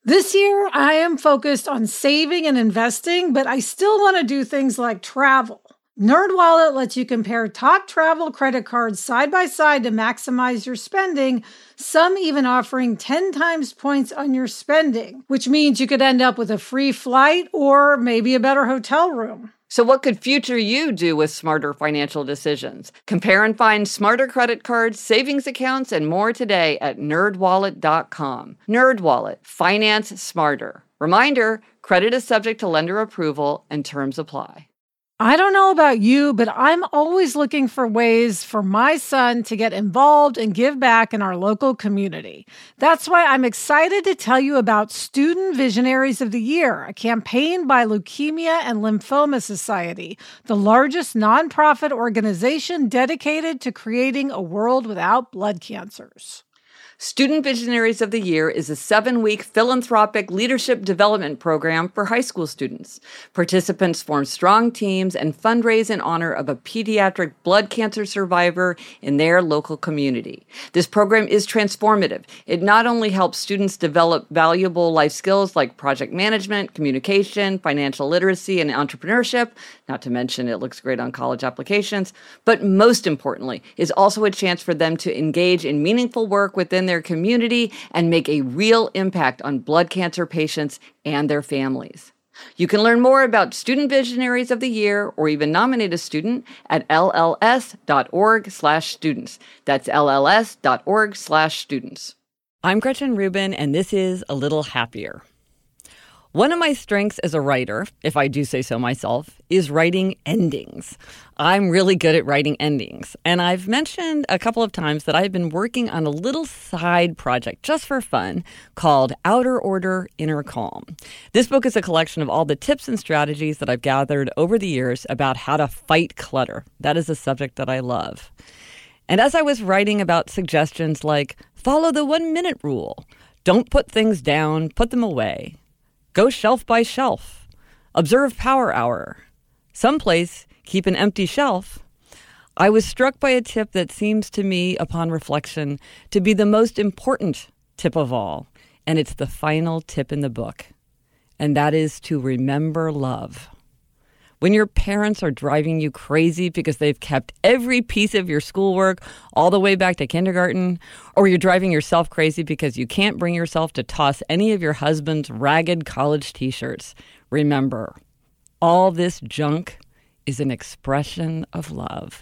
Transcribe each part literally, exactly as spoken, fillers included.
This year, I am focused on saving and investing, but I still want to do things like travel. NerdWallet lets you compare top travel credit cards side by side to maximize your spending, some even offering ten times points on your spending, which means you could end up with a free flight or maybe a better hotel room. So what could future you do with smarter financial decisions? Compare and find smarter credit cards, savings accounts, and more today at nerd wallet dot com. NerdWallet. Finance smarter. Reminder, credit is subject to lender approval and terms apply. I don't know about you, but I'm always looking for ways for my son to get involved and give back in our local community. That's why I'm excited to tell you about Student Visionaries of the Year, a campaign by Leukemia and Lymphoma Society, the largest nonprofit organization dedicated to creating a world without blood cancers. Student Visionaries of the Year is a seven-week philanthropic leadership development program for high school students. Participants form strong teams and fundraise in honor of a pediatric blood cancer survivor in their local community. This program is transformative. It not only helps students develop valuable life skills like project management, communication, financial literacy, and entrepreneurship, not to mention it looks great on college applications, but most importantly, is also a chance for them to engage in meaningful work within their community and make a real impact on blood cancer patients and their families. You can learn more about Student Visionaries of the Year or even nominate a student at L L S dot org slash students. That's L L S dot org slash students. I'm Gretchen Rubin, and this is A Little Happier. One of my strengths as a writer, if I do say so myself, is writing endings. I'm really good at writing endings. And I've mentioned a couple of times that I've been working on a little side project just for fun called Outer Order, Inner Calm. This book is a collection of all the tips and strategies that I've gathered over the years about how to fight clutter. That is a subject that I love. And as I was writing about suggestions like follow the one-minute rule, don't put things down, put them away, go shelf by shelf, observe power hour, someplace keep an empty shelf, I was struck by a tip that seems to me, upon reflection, to be the most important tip of all, and it's the final tip in the book, and that is to remember love. When your parents are driving you crazy because they've kept every piece of your schoolwork all the way back to kindergarten, or you're driving yourself crazy because you can't bring yourself to toss any of your husband's ragged college t-shirts, remember, all this junk is an expression of love.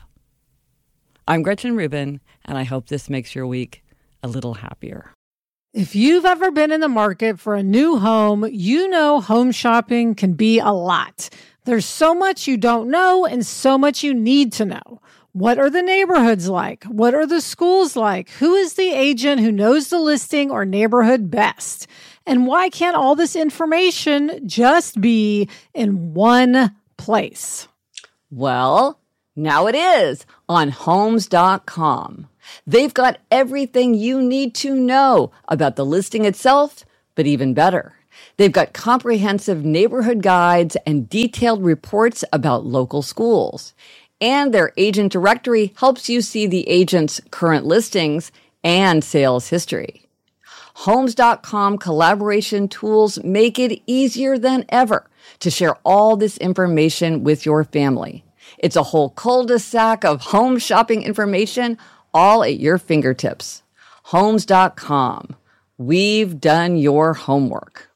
I'm Gretchen Rubin, and I hope this makes your week a little happier. If you've ever been in the market for a new home, you know home shopping can be a lot. There's so much you don't know and so much you need to know. What are the neighborhoods like? What are the schools like? Who is the agent who knows the listing or neighborhood best? And why can't all this information just be in one place? Well, now it is on homes dot com. They've got everything you need to know about the listing itself, but even better, they've got comprehensive neighborhood guides and detailed reports about local schools. And their agent directory helps you see the agent's current listings and sales history. homes dot com collaboration tools make it easier than ever to share all this information with your family. It's a whole cul-de-sac of home shopping information all at your fingertips. homes dot com. We've done your homework.